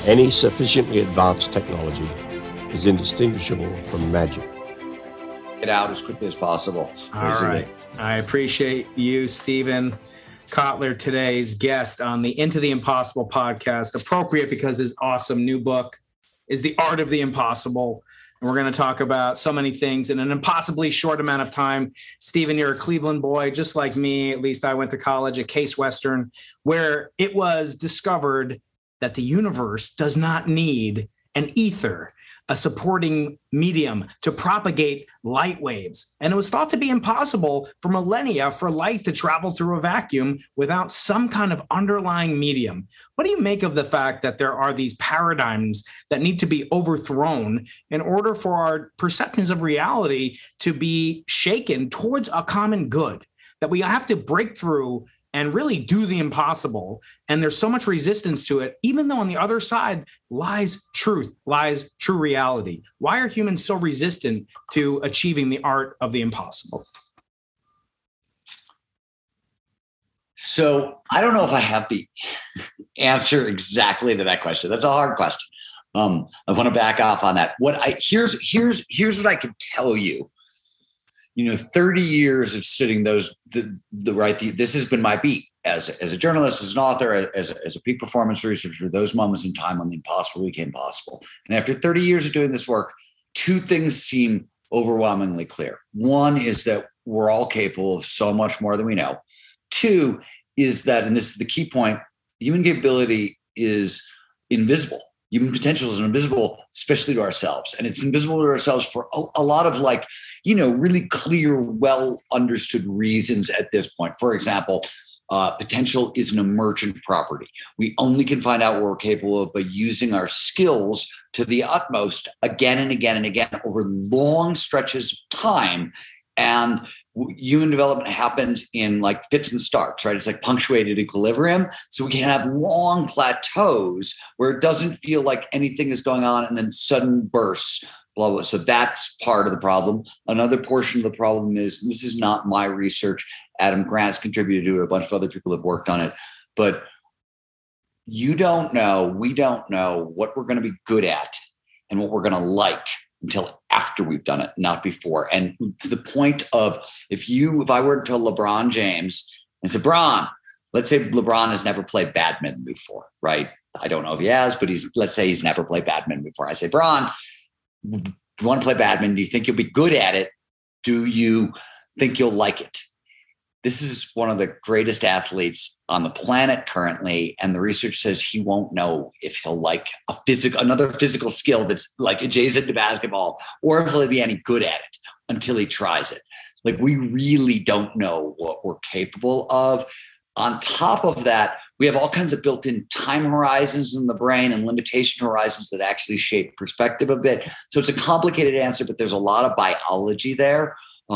Any sufficiently advanced technology is indistinguishable from magic. Get out as quickly as possible. All right. I appreciate you, Steven Kotler, today's guest on the Into the Impossible podcast. Appropriate because his awesome new book is The Art of the Impossible. And we're going to talk about so many things in an impossibly short amount of time. Steven, you're a Cleveland boy, just like me. At least I went to college at Case Western, where it was discovered that the universe does not need an ether, a supporting medium to propagate light waves. And it was thought to be impossible for millennia for light to travel through a vacuum without some kind of underlying medium. What do you make of the fact that there are these paradigms that need to be overthrown in order for our perceptions of reality to be shaken towards a common good? That we have to break through and really do the impossible. And there's so much resistance to it, even though on the other side lies truth, lies true reality. Why are humans so resistant to achieving the art of the impossible? So I don't know if I have the answer exactly to that question. That's a hard question. I want to back off on that. Here's what I can tell you. 30 years of studying this has been my beat as a journalist, as an author, as a peak performance researcher, those moments in time when the impossible became possible. And after 30 years of doing this work, two things seem overwhelmingly clear. One is that we're all capable of so much more than we know. Two is that, and this is the key point, human capability is invisible. Human potential is invisible, especially to ourselves. And it's invisible to ourselves for a lot of really clear, well understood reasons at this point. For example, potential is an emergent property. We only can find out what we're capable of by using our skills to the utmost again and again and again over long stretches of time. And human development happens in like fits and starts, right? It's like punctuated equilibrium. So we can have long plateaus where it doesn't feel like anything is going on and then sudden bursts, blah, blah. So that's part of the problem. Another portion of the problem is, this is not my research. Adam Grant's contributed to it. A bunch of other people have worked on it. But we don't know what we're going to be good at and what we're going to like until after we've done it, not before. And to the point of, if I were to tell LeBron James and say, let's say LeBron has never played badminton before, right? I don't know if he has, but let's say he's never played badminton before. I say, Bron, do you want to play badminton? Do you think you'll be good at it? Do you think you'll like it? This is one of the greatest athletes on the planet currently, and the research says he won't know if he'll like another physical skill that's like adjacent to basketball, or if he'll be any good at it until he tries it. Like, we really don't know what we're capable of. On top of that, we have all kinds of built-in time horizons in the brain and limitation horizons that actually shape perspective a bit. So it's a complicated answer, but there's a lot of biology there.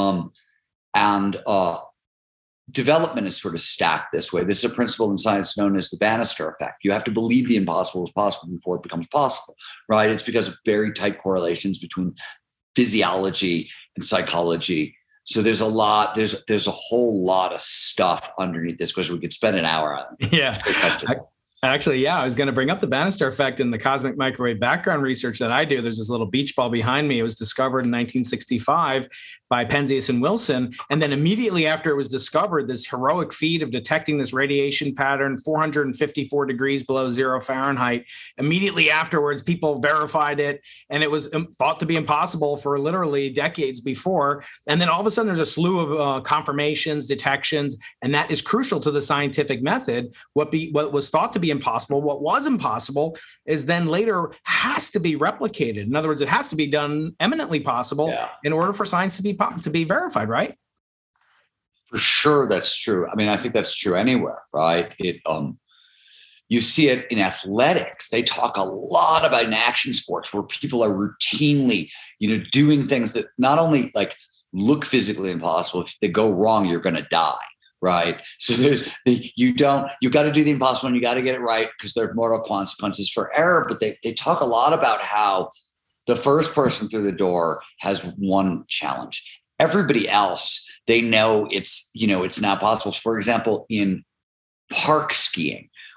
Development is sort of stacked this way. This is a principle in science known as the Bannister effect. You have to believe the impossible is possible before it becomes possible, right? It's because of very tight correlations between physiology and psychology. So there's a whole lot of stuff underneath this question we could spend an hour on. Yeah. I was going to bring up the Bannister effect in the cosmic microwave background research that I do. There's this little beach ball behind me. It was discovered in 1965 by Penzias and Wilson. And then immediately after it was discovered, this heroic feat of detecting this radiation pattern, 454 degrees below 0 Fahrenheit. Immediately afterwards, people verified it, and it was thought to be impossible for literally decades before. And then all of a sudden, there's a slew of confirmations, detections, and that is crucial to the scientific method. What was thought to be impossible, what was impossible, is then later has to be replicated. In other words, it has to be done eminently possible in order for science to be verified, right? For sure, that's true. I mean, I think that's true anywhere, right? You see it in athletics. They talk a lot about in action sports where people are routinely, doing things that not only like look physically impossible. If they go wrong, you're going to die. Right. So you've got to do the impossible and you got to get it right because there's mortal consequences for error. But they talk a lot about how the first person through the door has one challenge. Everybody else, they know it's not possible. For example, in park skiing,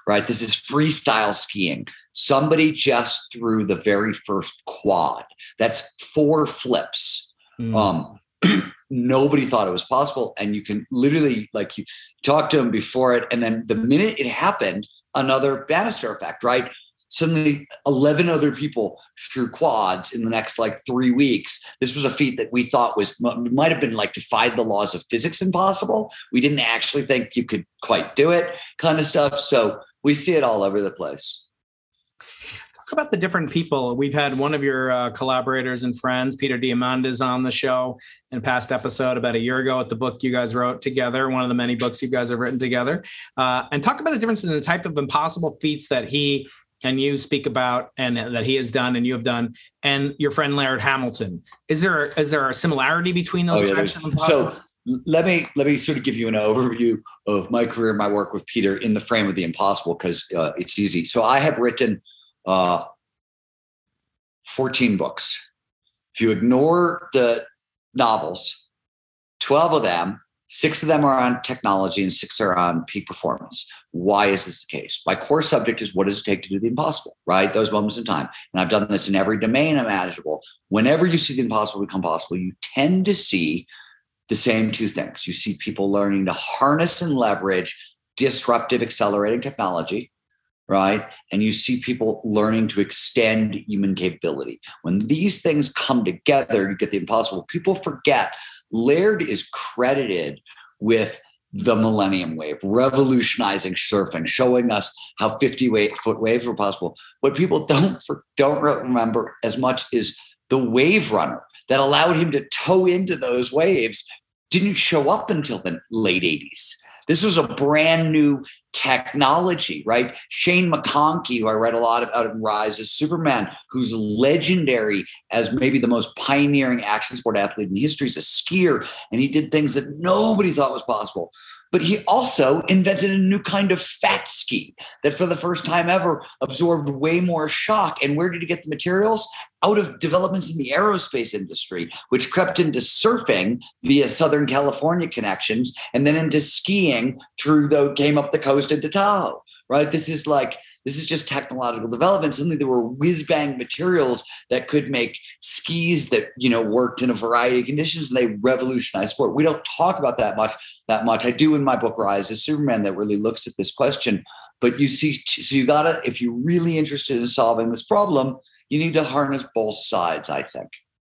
right? This is freestyle skiing. Somebody just threw the very first quad. That's 4 flips. Nobody thought it was possible. And you can literally, like, you talk to him before it, and then the minute it happened, another Bannister effect, right? Suddenly 11 other people threw quads in the next 3 weeks. This was a feat that we thought might have been defied the laws of physics impossible. We didn't actually think you could quite do it, kind of stuff. So we see it all over the place. Talk about the different people. We've had one of your collaborators and friends, Peter Diamandis, on the show in a past episode about a year ago at the book you guys wrote together, one of the many books you guys have written together. And talk about the difference in the type of impossible feats that he and you speak about, and that he has done and you have done, and your friend Laird Hamilton. Is there a similarity between those types of impossible? So let me sort of give you an overview of my career, my work with Peter in the frame of the impossible, because it's easy. So I have written 14 books. If you ignore the novels, 12 of them, 6 of them are on technology and 6 are on peak performance. Why is this the case? My core subject is, what does it take to do the impossible, right? Those moments in time. And I've done this in every domain imaginable. Whenever you see the impossible become possible, you tend to see the same 2 things. You see people learning to harness and leverage disruptive, accelerating technology, right? And you see people learning to extend human capability. When these things come together, you get the impossible. People forget Laird is credited with the Millennium Wave, revolutionizing surfing, showing us how 50-foot waves were possible. What people don't remember as much is the Wave Runner that allowed him to tow into those waves didn't show up until the late 80s. This was a brand new technology, right? Shane McConkey, who I read a lot about in Rise as Superman, who's legendary as maybe the most pioneering action sport athlete in history, is a skier, and he did things that nobody thought was possible. But he also invented a new kind of fat ski that for the first time ever absorbed way more shock. And where did he get the materials? Out of developments in the aerospace industry, which crept into surfing via Southern California connections, and then into skiing came up the coast into Tahoe, right? This is just technological development. Suddenly there were whiz-bang materials that could make skis that, worked in a variety of conditions, and they revolutionized sport. We don't talk about that much. I do in my book, Rise as Superman, that really looks at this question. But you see, so you gotta, if you're really interested in solving this problem, you need to harness both sides, I think.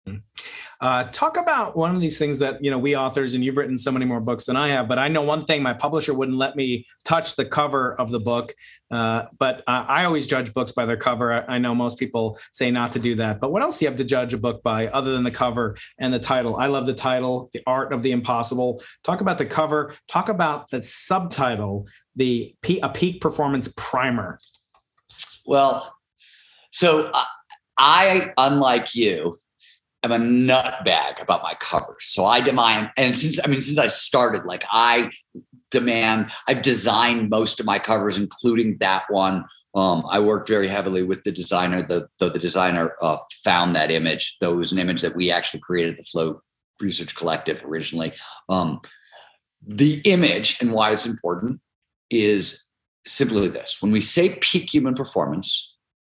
Talk about one of these things that, we authors, and you've written so many more books than I have, but I know one thing: my publisher wouldn't let me touch the cover of the book. But I always judge books by their cover. I know most people say not to do that, but what else do you have to judge a book by other than the cover and the title? I love the title, The Art of the Impossible. Talk about the cover. Talk about the subtitle, a peak performance primer. Well, so I, unlike you, I'm a nutbag about my covers. So I demand, and since I started, I've designed most of my covers, including that one. I worked very heavily with the designer. The designer found that image. Though it was an image that we actually created, the Flow Research Collective originally. The image and why it's important is simply this: when we say peak human performance,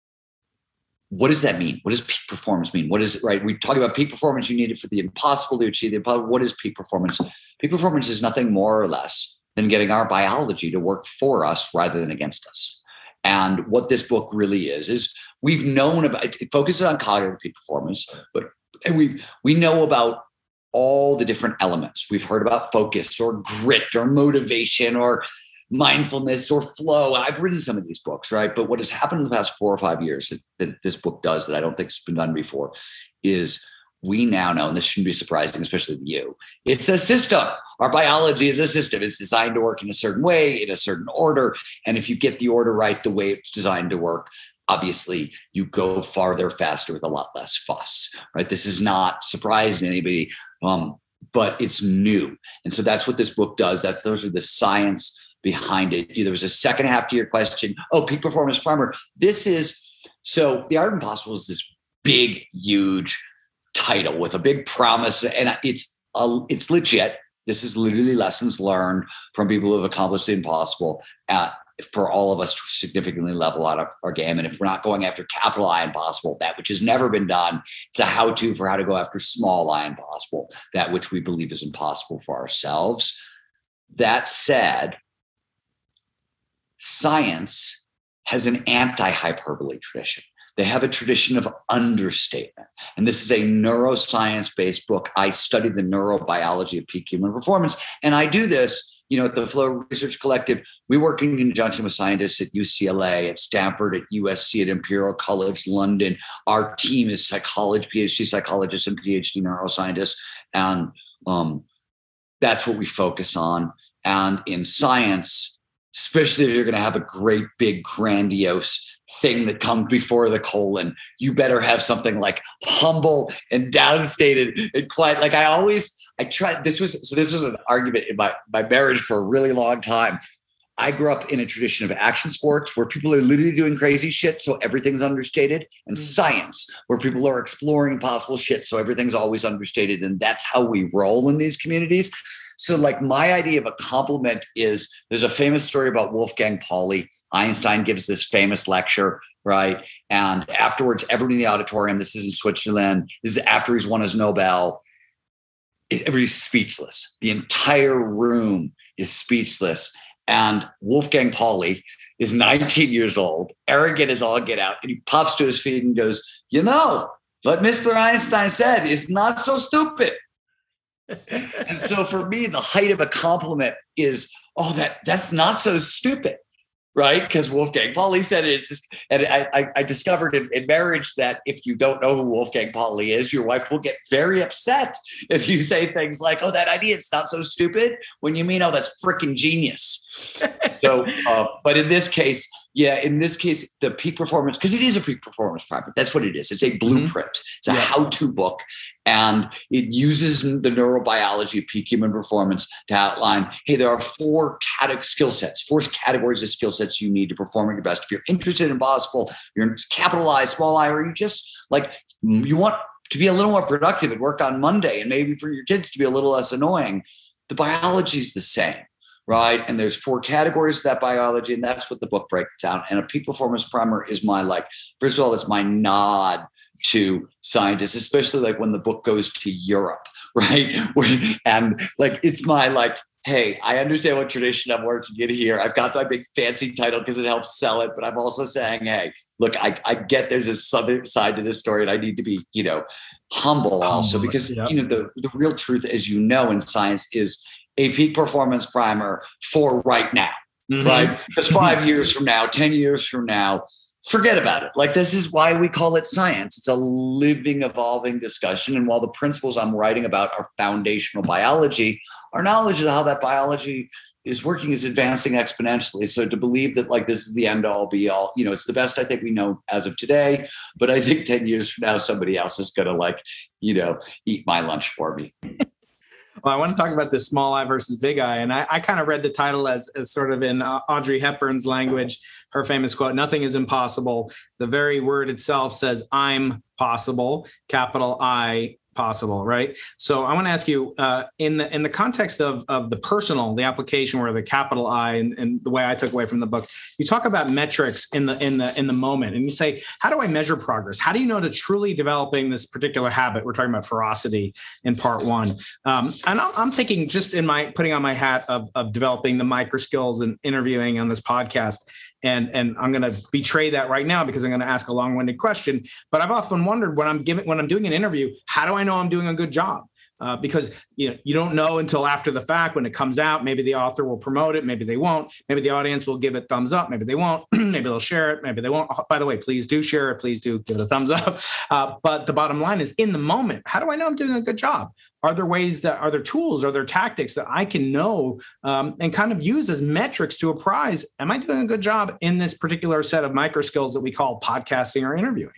what does that mean? What does peak performance mean? What is it, right? We talk about peak performance. You need it for the impossible to achieve the impossible. What is peak performance? Peak performance is nothing more or less than getting our biology to work for us rather than against us. And what this book really is we've known about, it focuses on cognitive peak performance, but we know about all the different elements. We've heard about focus or grit or motivation or mindfulness or flow. I've written some of these books, right? But what has happened in the past 4 or 5 years that this book does that I don't think has been done before is we now know, and this shouldn't be surprising, especially to you, it's a system. Our biology is a system. It's designed to work in a certain way, in a certain order. And if you get the order right, the way it's designed to work, obviously you go farther, faster with a lot less fuss, right? This is not surprising to anybody, but it's new. And so that's what this book does. Those are the science behind it. There was a second half to your question. Peak performance primer. So The Art of Impossible is this big, huge title with a big promise, and it's legit. This is literally lessons learned from people who have accomplished the impossible. for all of us to significantly level out our game. And if we're not going after capital I impossible, that which has never been done, it's a how-to for how to go after small I impossible, that which we believe is impossible for ourselves. That said, science has an anti-hyperbole tradition. They have a tradition of understatement. And this is a neuroscience-based book. I study the neurobiology of peak human performance. And I do this, at the Flow Research Collective. We work in conjunction with scientists at UCLA, at Stanford, at USC, at Imperial College London. Our team is PhD psychologists and PhD neuroscientists. And that's what we focus on. And in science, especially if you're going to have a great, big, grandiose thing that comes before the colon, you better have something like humble and downstated and quiet. Like I tried, this was an argument in my marriage for a really long time. I grew up in a tradition of action sports where people are literally doing crazy shit, so everything's understated, and science where people are exploring possible shit, so everything's always understated. And that's how we roll in these communities. So like my idea of a compliment is, there's a famous story about Wolfgang Pauli. Einstein gives this famous lecture, right? And afterwards, everybody in the auditorium, this is in Switzerland, this is after he's won his Nobel, everybody's speechless. The entire room is speechless. And Wolfgang Pauli is 19 years old, arrogant as all get out. And he pops to his feet and goes, what Mr. Einstein said is not so stupid. And so for me, the height of a compliment is, that's not so stupid. Right? Because Wolfgang Pauli said it. And I discovered in marriage that if you don't know who Wolfgang Pauli is, your wife will get very upset if you say things like, that idea, it's not so stupid, when you mean, that's freaking genius. So, but in this case, the peak performance, because it is a peak performance primer. That's what it is. It's a blueprint. It's a how-to book. And it uses the neurobiology of peak human performance to outline, hey, there are four skill sets, four categories of skill sets you need to perform at your best. If you're interested in possible, you're in capital I, small I, or you just you want to be a little more productive at work on Monday, and maybe for your kids to be a little less annoying, the biology is the same. Right. And there's four categories of that biology, and that's what the book breaks down. And a peak performance primer is first of all, it's my nod to scientists, especially when the book goes to Europe. Right. It's my hey, I understand what tradition I'm working in here. I've got my big fancy title because it helps sell it. But I'm also saying, hey, look, I get there's a southern side to this story, and I need to be, humble also, because, the real truth, as in science, is a peak performance primer for right now, right? Because 5 years from now, 10 years from now, forget about it. This is why we call it science. It's a living, evolving discussion. And while the principles I'm writing about are foundational biology, our knowledge of how that biology is working is advancing exponentially. So to believe that this is the end all be all, it's the best I think we know as of today. But I think 10 years from now, somebody else is going to eat my lunch for me. Well, I want to talk about this small I versus big I. And I kind of read the title as sort of in Audrey Hepburn's language, her famous quote, "Nothing is impossible. The very word itself says I'm possible, capital I possible," right? So I want to ask you, in the context of the personal, the application where the capital I and the way I took away from the book, you talk about metrics in the moment, and you say, how do I measure progress? How do you know to truly developing this particular habit? We're talking about ferocity in part one. And I'm thinking, just in putting on my hat of developing the micro skills and interviewing on this podcast. And I'm going to betray that right now because I'm going to ask a long-winded question. But I've often wondered when I'm doing an interview, how do I know I'm doing a good job? Because you don't know until after the fact when it comes out. Maybe the author will promote it, maybe they won't. Maybe the audience will give it thumbs up, maybe they won't. Maybe they'll share it, maybe they won't. By the way, please do share it. Please do give it a thumbs up. But the bottom line is, in the moment, how do I know I'm doing a good job? Are there tools, are there tactics that I can know and kind of use as metrics to apprise? Am I doing a good job in this particular set of micro skills that we call podcasting or interviewing?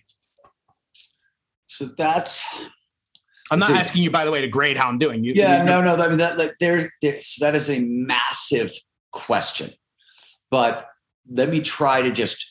So that's. I'm not asking you, by the way, to grade how I'm doing. No. I mean, that is a massive question. But let me try to just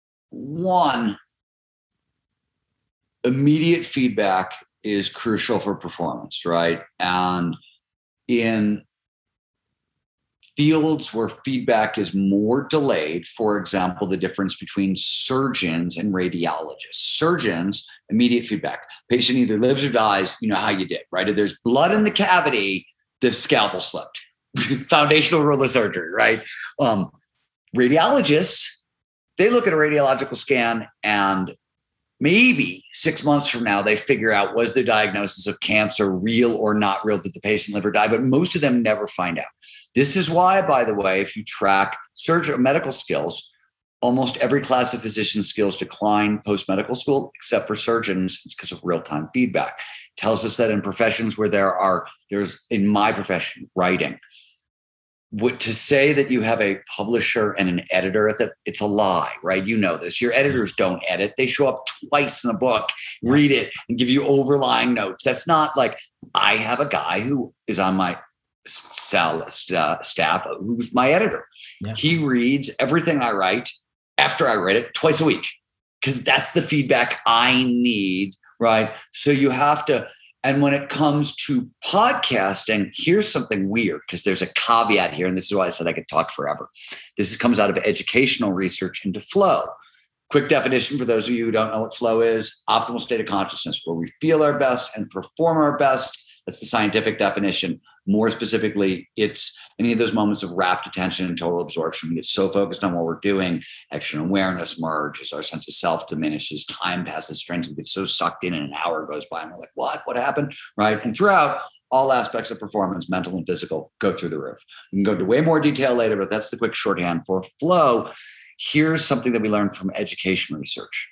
immediate feedback is crucial for performance, right? And in fields where feedback is more delayed, for example, the difference between surgeons and radiologists. Surgeons, immediate feedback. Patient either lives or dies, you know how you did, right? If there's blood in the cavity, the scalpel slipped. Foundational rule of surgery, right? Radiologists, they look at a radiological scan and maybe 6 months from now, they figure out, was the diagnosis of cancer real or not real? Did the patient live or die? But most of them never find out. This is why, by the way, if you track surgery, medical skills, almost every class of physician skills decline post-medical school, except for surgeons. It's because of real-time feedback. It tells us that in professions where there's in my profession, writing, to say that you have a publisher and an editor at it's a lie, right? You know this. Your editors don't edit. They show up twice in a book, read it, and give you overlying notes. That's not like, I have a guy who is on my staff who's my editor. Yeah. He reads everything I write after I write it twice a week, because that's the feedback I need, right? So you have to. And when it comes to podcasting, here's something weird, because there's a caveat here. And this is why I said I could talk forever. This comes out of educational research into flow. Quick definition for those of you who don't know what flow is: optimal state of consciousness, where we feel our best and perform our best. That's the scientific definition. More specifically, it's any of those moments of rapt attention and total absorption. We get so focused on what we're doing, action awareness merges, our sense of self diminishes, time passes, strength, we get so sucked in and an hour goes by and we're like, what happened, right? And throughout, all aspects of performance, mental and physical, go through the roof. We can go into way more detail later, but that's the quick shorthand for flow. Here's something that we learned from education research.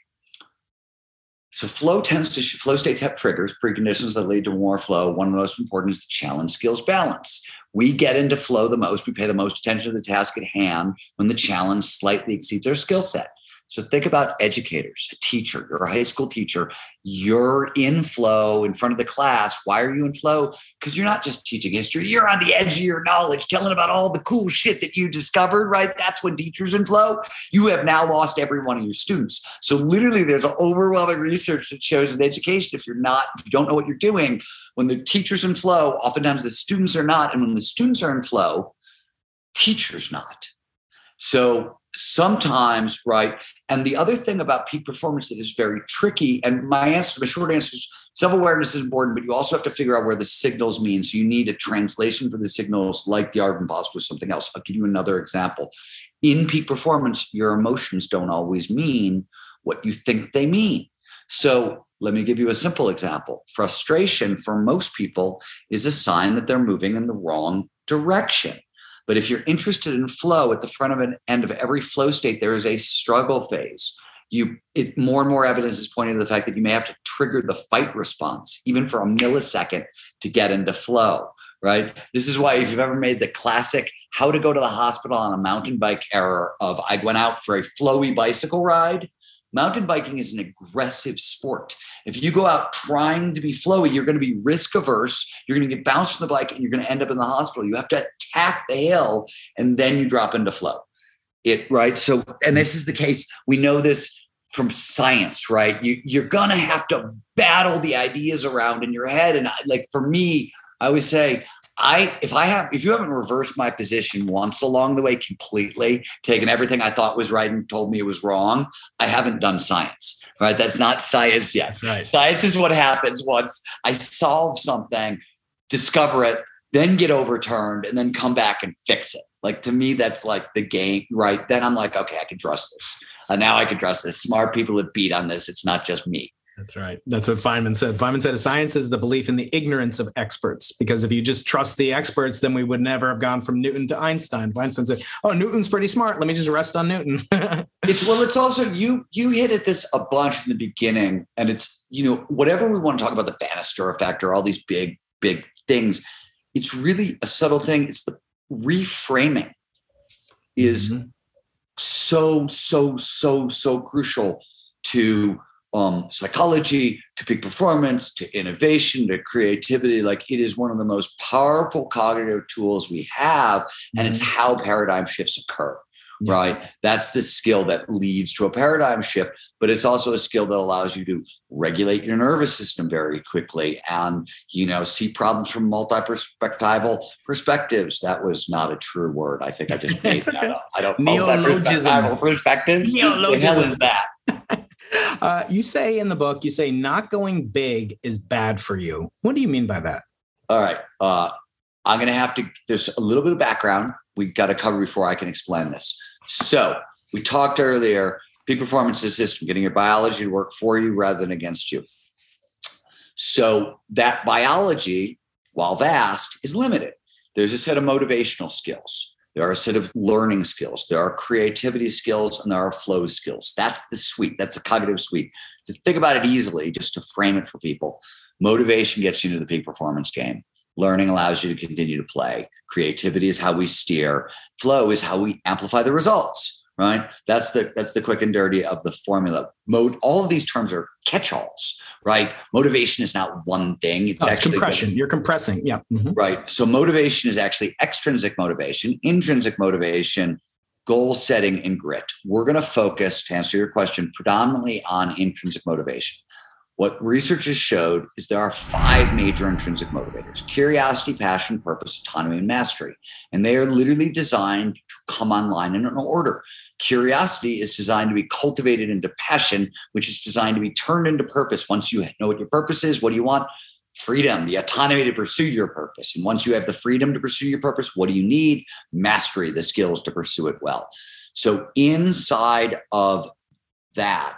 So flow states have triggers, preconditions that lead to more flow. One of the most important is the challenge skills balance. We get into flow the most. We pay the most attention to the task at hand when the challenge slightly exceeds our skill set. So think about educators, a teacher, you're a high school teacher, you're in flow in front of the class. Why are you in flow? Because you're not just teaching history, you're on the edge of your knowledge, telling about all the cool shit that you discovered, right? That's when teachers in flow. You have now lost every one of your students. So literally there's an overwhelming research that shows in education, if you don't know what you're doing, when the teacher's in flow, oftentimes the students are not. And when the students are in flow, teachers not. So sometimes, right? And the other thing about peak performance that is very tricky, and my short answer is self-awareness is important, but you also have to figure out where the signals mean. So you need a translation for the signals, like the art of impossible with something else. I'll give you another example. In peak performance, your emotions don't always mean what you think they mean. So let me give you a simple example. Frustration for most people is a sign that they're moving in the wrong direction. But if you're interested in flow, at the front of an end of every flow state, there is a struggle phase. More and more evidence is pointing to the fact that you may have to trigger the fight response, even for a millisecond, to get into flow, right? This is why if you've ever made the classic how to go to the hospital on a mountain bike error of I went out for a flowy bicycle ride, mountain biking is an aggressive sport. If you go out trying to be flowy, you're going to be risk averse. You're going to get bounced from the bike and you're going to end up in the hospital. You have to attack the hill and then you drop into flow. Right? So, and this is the case. We know this from science, right? You're going to have to battle the ideas around in your head. And like for me, I always say, if you haven't reversed my position once along the way completely, taken everything I thought was right and told me it was wrong, I haven't done science, right? That's not science yet. Right. Science is what happens once I solve something, discover it, then get overturned, and then come back and fix it. Like to me, that's like the game, right? Then I'm like, okay, I can trust this. Now I can trust this. Smart people have beat on this. It's not just me. That's right. That's what Feynman said. Feynman said science is the belief in the ignorance of experts, because if you just trust the experts, then we would never have gone from Newton to Einstein. Einstein said, oh, Newton's pretty smart. Let me just rest on Newton. It's also, you hit at this a bunch in the beginning, and it's, whatever we want to talk about, the Bannister effect or all these big things, it's really a subtle thing. It's the reframing is so crucial to psychology, to peak performance, to innovation, to creativity. Like it is one of the most powerful cognitive tools we have. And it's how paradigm shifts occur. right? That's the skill that leads to a paradigm shift, but it's also a skill that allows you to regulate your nervous system very quickly and, see problems from multi-perspectival perspectives. That was not a true word. I think I just made that up. I don't know. Neologism. Perspectives. What the hell is that? You say in the book, not going big is bad for you. What do you mean by that? All right. I'm going to have to, there's a little bit of background we got to cover before I can explain this. So we talked earlier, peak performance is a system, getting your biology to work for you rather than against you. So that biology, while vast, is limited. There's a set of motivational skills. There are a set of learning skills. There are creativity skills and there are flow skills. That's the suite. That's a cognitive suite. To think about it easily, just to frame it for people, motivation gets you into the peak performance game. Learning allows you to continue to play. Creativity is how we steer. Flow is how we amplify the results, right? That's the quick and dirty of the formula. All of these terms are catch-alls, right? Motivation is not one thing. It's actually compression. You're compressing. Yeah. Mm-hmm. Right. So motivation is actually extrinsic motivation, intrinsic motivation, goal setting, and grit. We're going to focus, to answer your question, predominantly on intrinsic motivation. What research has showed is there are 5 major intrinsic motivators: curiosity, passion, purpose, autonomy, and mastery. And they are literally designed to come online in an order. Curiosity is designed to be cultivated into passion, which is designed to be turned into purpose. Once you know what your purpose is, what do you want? Freedom, the autonomy to pursue your purpose. And once you have the freedom to pursue your purpose, what do you need? Mastery, the skills to pursue it well. So inside of that,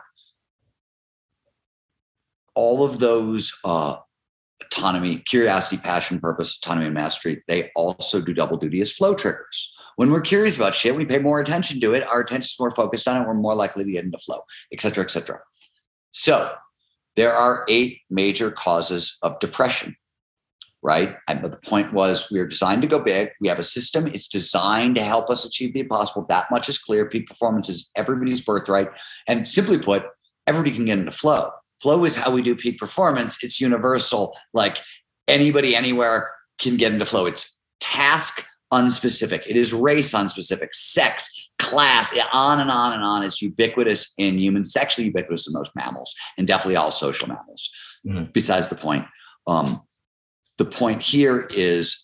all of those autonomy, curiosity, passion, purpose, autonomy, and mastery, they also do double duty as flow triggers. When we're curious about shit, we pay more attention to it. Our attention is more focused on it. We're more likely to get into flow, et cetera, et cetera. So there are 8 major causes of depression, right? And the point was we are designed to go big. We have a system. It's designed to help us achieve the impossible. That much is clear. Peak performance is everybody's birthright. And simply put, everybody can get into flow. Flow is how we do peak performance. It's universal. Like anybody, anywhere can get into flow. It's task unspecific. It is race unspecific, sex, class, on and on and on. It's ubiquitous in humans, sexually ubiquitous in most mammals, and definitely all social mammals. Mm-hmm. Besides the point. The point here is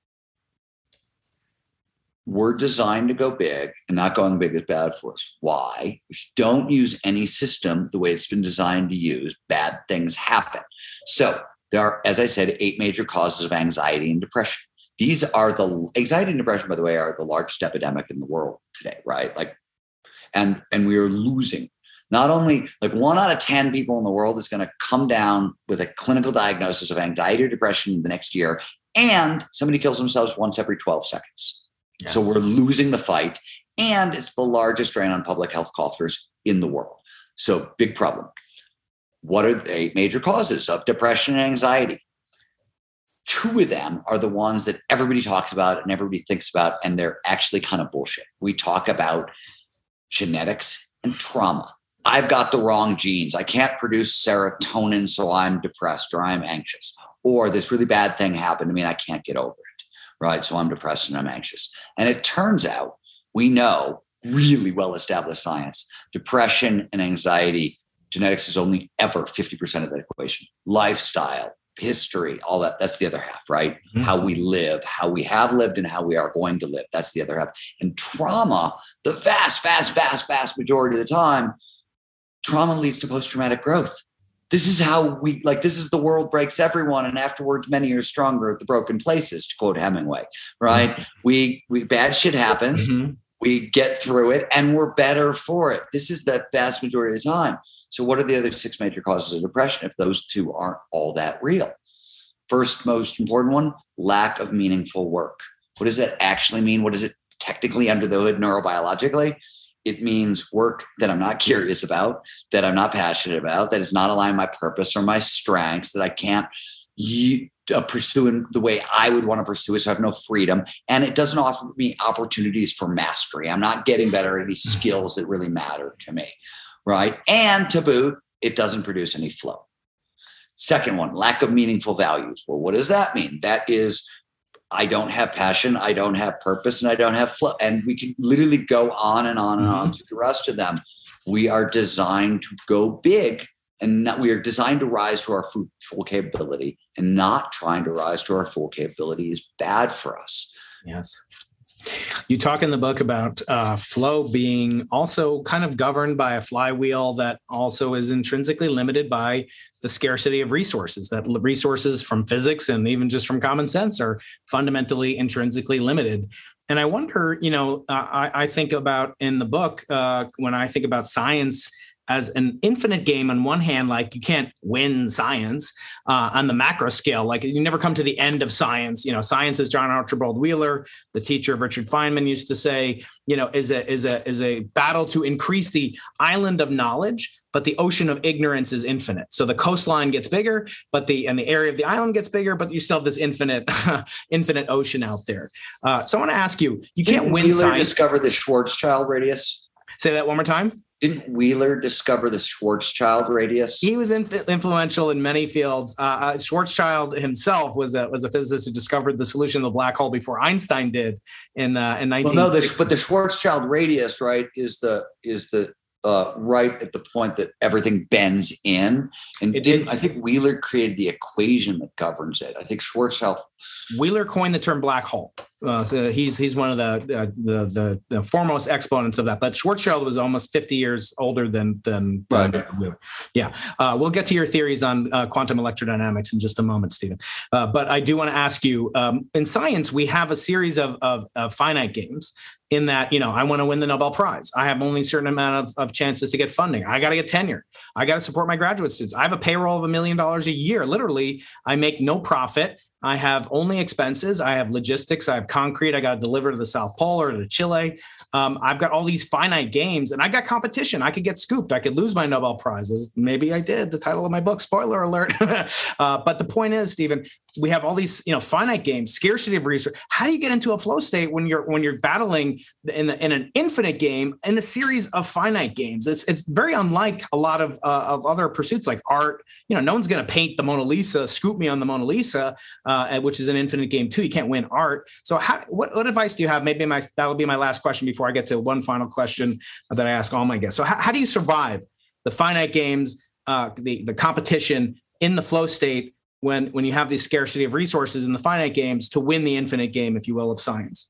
we're designed to go big, and not going big is bad for us. Why? If you don't use any system the way it's been designed to use, bad things happen. So there are, as I said, 8 major causes of anxiety and depression. These are anxiety and depression, by the way, are the largest epidemic in the world today, right? And we are losing. Not only 1 out of 10 people in the world is going to come down with a clinical diagnosis of anxiety or depression in the next year, and somebody kills themselves once every 12 seconds. Yeah. So we're losing the fight, and it's the largest drain on public health coffers in the world. So big problem. What are the 8 major causes of depression and anxiety? 2 of them are the ones that everybody talks about and everybody thinks about, and they're actually kind of bullshit. We talk about genetics and trauma. I've got the wrong genes. I can't produce serotonin, so I'm depressed or I'm anxious. Or this really bad thing happened to me and I can't get over it. Right. So I'm depressed and I'm anxious. And it turns out we know really well-established science, depression and anxiety, genetics is only ever 50% of that equation. Lifestyle, history, all that. That's the other half, right? Mm-hmm. How we live, how we have lived and how we are going to live. That's the other half. And trauma, the vast majority of the time, trauma leads to post-traumatic growth. This is how this is the world breaks everyone, and afterwards many are stronger at the broken places, to quote Hemingway, right? Mm-hmm. We bad shit happens, mm-hmm. We get through it, and we're better for it. This is the vast majority of the time. So what are the other 6 major causes of depression if those 2 aren't all that real? First, most important one, lack of meaningful work. What does that actually mean? What is it technically under the hood neurobiologically? It means work that I'm not curious about, that I'm not passionate about, that is not aligned with my purpose or my strengths, that I can't pursue in the way I would want to pursue it, so I have no freedom. And it doesn't offer me opportunities for mastery. I'm not getting better at any skills that really matter to me, right? And to boot, it doesn't produce any flow. Second one, lack of meaningful values. Well, what does that mean? That is, I don't have passion, I don't have purpose, and I don't have flow. And we can literally go on and on and on to the rest of them. We are designed to go big, and we are designed to rise to our full capability, and not trying to rise to our full capability is bad for us. Yes. You talk in the book about flow being also kind of governed by a flywheel that also is intrinsically limited by the scarcity of resources, that resources from physics and even just from common sense are fundamentally intrinsically limited. And I wonder, I think about in the book, when I think about science as an infinite game on one hand, like you can't win science on the macro scale. Like you never come to the end of science. Science, as John Archibald Wheeler, the teacher of Richard Feynman, used to say, is a battle to increase the island of knowledge, but the ocean of ignorance is infinite. So the coastline gets bigger, and the area of the island gets bigger, but you still have this infinite ocean out there. So I want to ask you, can't win Wheeler science. Discover the Schwarzschild radius? Say that one more time. Didn't Wheeler discover the Schwarzschild radius? He was influential in many fields. Schwarzschild himself was a physicist who discovered the solution of the black hole before Einstein did in 1960. Well, no, but the Schwarzschild radius, right, is the right at the point that everything bends in. And I think Wheeler created the equation that governs it. I think Schwarzschild. Wheeler coined the term black hole. He's one of the foremost exponents of that. But Schwarzschild was almost 50 years older than Wheeler. Yeah, we'll get to your theories on quantum electrodynamics in just a moment, Stephen. But I do want to ask you: in science, we have a series of finite games. In that, I want to win the Nobel Prize. I have only a certain amount of chances to get funding. I got to get tenure. I got to support my graduate students. I have a payroll of $1 million a year. Literally, I make no profit. I have only expenses. I have logistics. I have concrete. I got to deliver to the South Pole or to Chile. I've got all these finite games, and I got competition. I could get scooped. I could lose my Nobel Prizes. Maybe I did. The title of my book, spoiler alert. But the point is, Stephen, we have all these, finite games, scarcity of resource. How do you get into a flow state when you're battling in an infinite game in a series of finite games? It's very unlike a lot of other pursuits like art. No one's going to paint the Mona Lisa, scoop me on the Mona Lisa, which is an infinite game too. You can't win art. So what advice do you have? Maybe that'll be my last question before I get to one final question that I ask all my guests. So how do you survive the finite games, the competition in the flow state when you have this scarcity of resources in the finite games to win the infinite game, if you will, of science?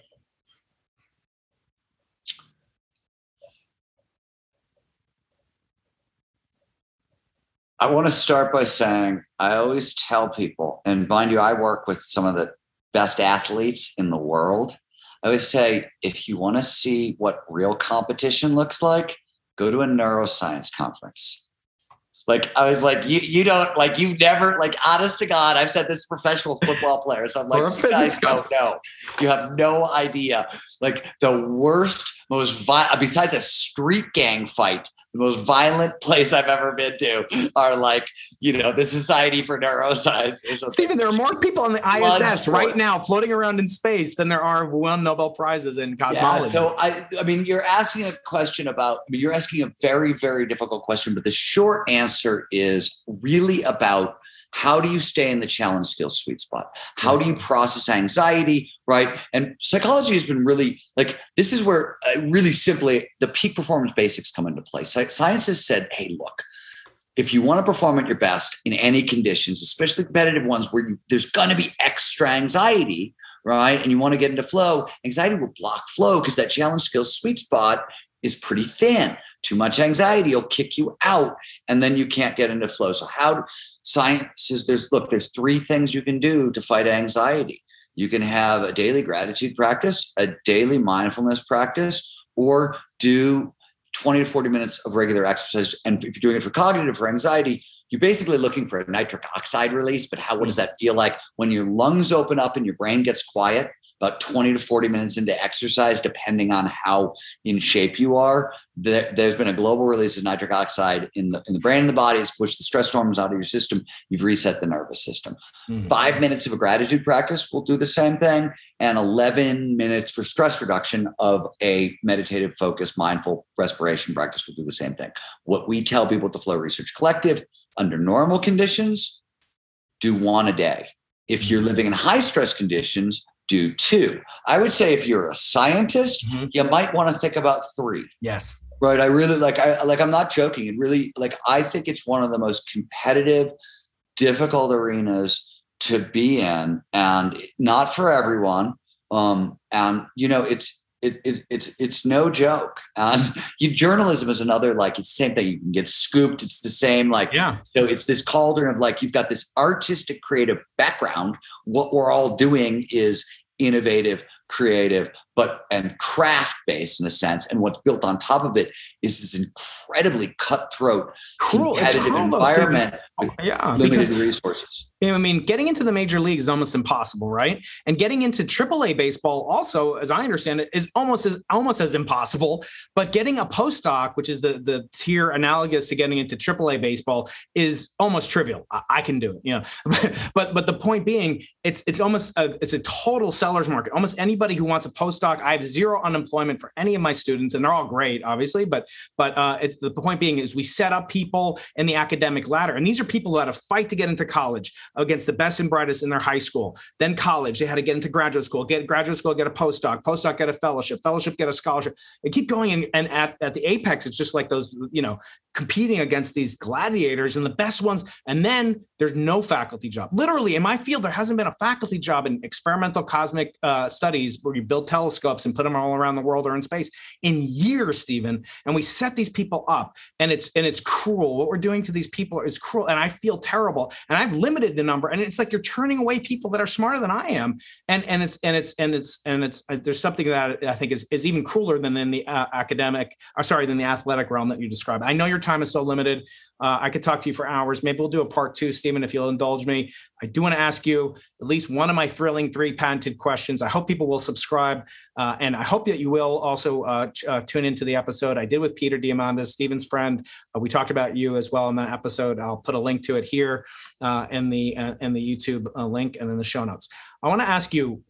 I want to start by saying I always tell people, and mind you, I work with some of the best athletes in the world. I always say, if you want to see what real competition looks like, go to a neuroscience conference. Like, I was like, you don't, like, you've never, like, honest to God, I've said this to professional football players. I'm like, you guys don't know. You have no idea. Like, the worst, most besides a street gang fight, the most violent place I've ever been to are like, the Society for Neuroscience. Stephen, there are more people on the ISS right now floating around in space than there are won Nobel Prizes in cosmology. Yeah, so I mean, you're asking a question you're asking a very, very difficult question, but the short answer is really about how do you stay in the challenge skills sweet spot? How do you process anxiety, right? And psychology has been really, like, this is where really simply the peak performance basics come into play. Science has said, hey, look, if you want to perform at your best in any conditions, especially competitive ones where there's going to be extra anxiety, right? And you want to get into flow, anxiety will block flow because that challenge skills sweet spot is pretty thin. Too much anxiety will kick you out, and then you can't get into flow. So science says there's three things you can do to fight anxiety. You can have a daily gratitude practice, a daily mindfulness practice, or do 20 to 40 minutes of regular exercise. And if you're doing it for cognitive, for anxiety, you're basically looking for a nitric oxide release. But what does that feel like when your lungs open up and your brain gets quiet? About 20 to 40 minutes into exercise, depending on how in shape you are, there's been a global release of nitric oxide in the brain and the body. It's pushed the stress hormones out of your system. You've reset the nervous system. 5 minutes of a gratitude practice will do the same thing. And 11 minutes for stress reduction of a meditative, focused, mindful respiration practice will do the same thing. What we tell people at the Flow Research Collective, under normal conditions, do one a day. If you're living in high stress conditions, do 2. I would say if you're a scientist, you might want to think about 3. Yes. Right. I really I'm not joking. It really, I think it's one of the most competitive, difficult arenas to be in, and not for everyone. And it's no joke. And journalism is another, it's the same thing. You can get scooped. It's the same, So it's this cauldron of you've got this artistic, creative background. What we're all doing is innovative, creative, and craft-based in a sense. And what's built on top of it is this incredibly cutthroat, competitive environment with limited resources. I mean, getting into the major leagues is almost impossible, right? And getting into AAA baseball also, as I understand it, is almost as impossible. But getting a postdoc, which is the tier analogous to getting into AAA baseball, is almost trivial. I can do it, But the point being, it's a total seller's market. Almost anybody who wants a postdoc, I have zero unemployment for any of my students, and they're all great, obviously. But it's the point being is we set up people in the academic ladder, and these are people who had to fight to get into college against the best and brightest in their high school. Then college, they had to get into graduate school, get a postdoc, get a fellowship, get a scholarship. They keep going, and at the apex, it's just like those, competing against these gladiators and the best ones. And then there's no faculty job. Literally, in my field, there hasn't been a faculty job in experimental cosmic studies where you build telescopes and put them all around the world or in space in years, Stephen. And we set these people up, and it's cruel. What we're doing to these people is cruel, and I feel terrible. And I've limited the number, and it's like you're turning away people that are smarter than I am. And it's there's something that I think is even crueler than in the than the athletic realm that you described. I know your time is so limited. I could talk to you for hours. Maybe we'll do a part 2, Stephen, if you'll indulge me. I do want to ask you at least one of my thrilling 3 patented questions. I hope people will subscribe, and I hope that you will also tune into the episode I did with Peter Diamandis, Stephen's friend. We talked about you as well in that episode. I'll put a link to it here in the YouTube link and in the show notes. I want to ask you,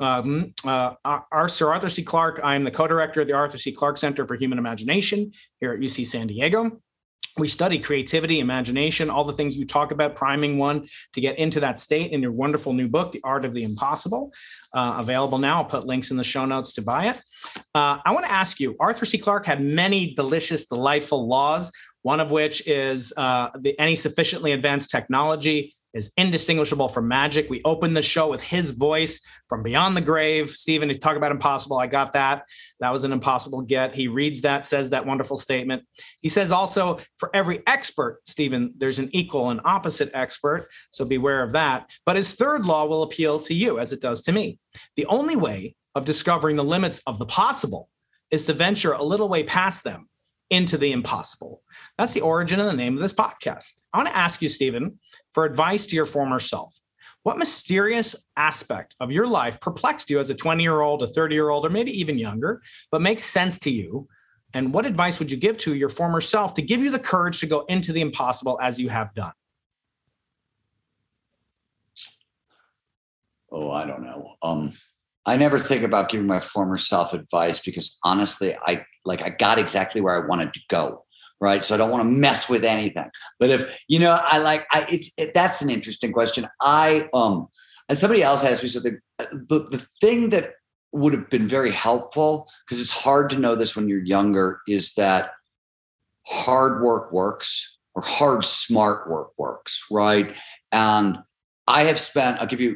Sir Arthur C. Clarke. I'm the co-director of the Arthur C. Clarke Center for Human Imagination here at UC San Diego. We study creativity, imagination, all the things you talk about, priming one to get into that state in your wonderful new book, The Art of the Impossible, available now. I'll put links in the show notes to buy it. I want to ask you, Arthur C. Clarke had many delicious, delightful laws, one of which is any sufficiently advanced technology is indistinguishable from magic. We opened the show with his voice from beyond the grave. Stephen, you talk about impossible. I got that. That was an impossible get. He reads that, says that wonderful statement. He says also, for every expert, Stephen, there's an equal and opposite expert. So beware of that. But his third law will appeal to you as it does to me. The only way of discovering the limits of the possible is to venture a little way past them into the impossible. That's the origin of the name of this podcast. I want to ask you, Stephen, for advice to your former self. What mysterious aspect of your life perplexed you as a 20-year-old, a 30-year-old, or maybe even younger, but makes sense to you? And what advice would you give to your former self to give you the courage to go into the impossible as you have done? Oh, I don't know. I never think about giving my former self advice because honestly, I got exactly where I wanted to go. Right. So I don't want to mess with anything. But if, that's an interesting question. And somebody else asked me something, the thing that would have been very helpful, because it's hard to know this when you're younger, is that hard work works, or hard, smart work works. Right. And I've spent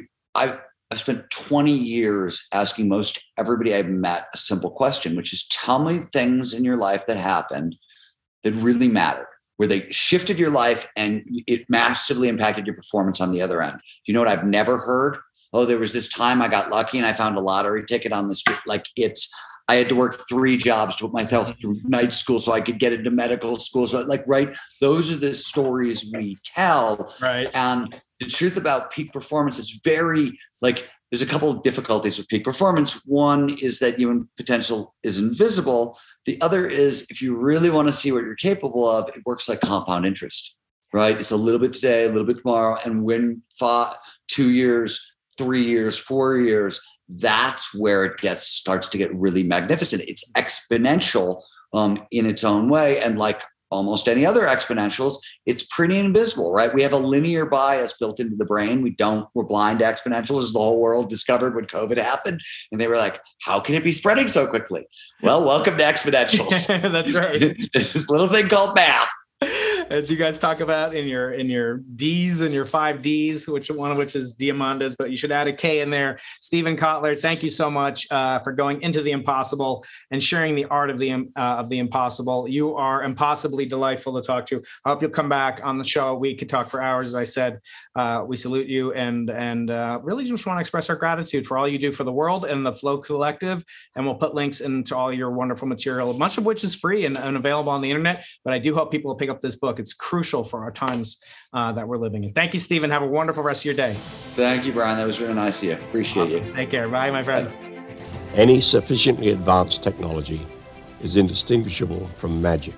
20 years asking most everybody I've met a simple question, which is, tell me things in your life that happened that really mattered, where they shifted your life and it massively impacted your performance on the other end. You know what I've never heard? Oh, there was this time I got lucky and I found a lottery ticket on the street. I had to work 3 jobs to put myself through night school so I could get into medical school. So right, those are the stories we tell. Right. And the truth about peak performance is very there's a couple of difficulties with peak performance. One is that human potential is invisible. The other is, if you really want to see what you're capable of, it works like compound interest, right? It's a little bit today, a little bit tomorrow. And when 2 years, 3 years, 4 years, that's where it starts to get really magnificent. It's exponential in its own way. And like almost any other exponentials, it's pretty invisible, right? We have a linear bias built into the brain. We're blind to exponentials, as the whole world discovered when COVID happened. And they were like, how can it be spreading so quickly? Well, welcome to exponentials. That's right. There's this little thing called math. As you guys talk about in your D's and your 5 D's, one of which is Diamandis, but you should add a K in there. Steven Kotler, thank you so much for going into the impossible and sharing the art of the impossible. You are impossibly delightful to talk to. I hope you'll come back on the show. We could talk for hours. As I said, we salute you and really just want to express our gratitude for all you do for the world and the Flow Collective. And we'll put links into all your wonderful material, much of which is free and available on the internet. But I do hope people will pick up this book. It's crucial for our times that we're living in. Thank you, Steven. Have a wonderful rest of your day. Thank you, Brian. That was really nice of you. Appreciate it. Take care. Bye, my friend. Any sufficiently advanced technology is indistinguishable from magic.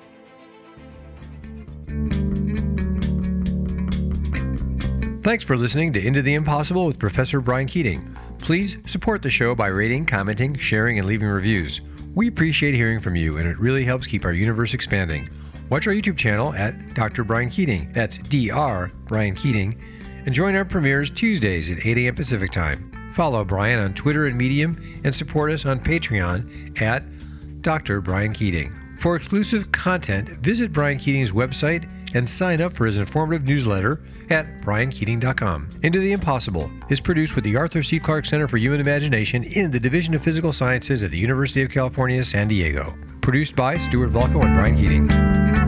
Thanks for listening to Into the Impossible with Professor Brian Keating. Please support the show by rating, commenting, sharing, and leaving reviews. We appreciate hearing from you, and it really helps keep our universe expanding. Watch our YouTube channel at Dr. Brian Keating. That's Dr. Brian Keating. And join our premieres Tuesdays at 8 a.m. Pacific Time. Follow Brian on Twitter and Medium, and support us on Patreon at Dr. Brian Keating. For exclusive content, visit Brian Keating's website and sign up for his informative newsletter at briankeating.com. Into the Impossible is produced with the Arthur C. Clarke Center for Human Imagination in the Division of Physical Sciences at the University of California, San Diego. Produced by Stuart Volko and Brian Keating.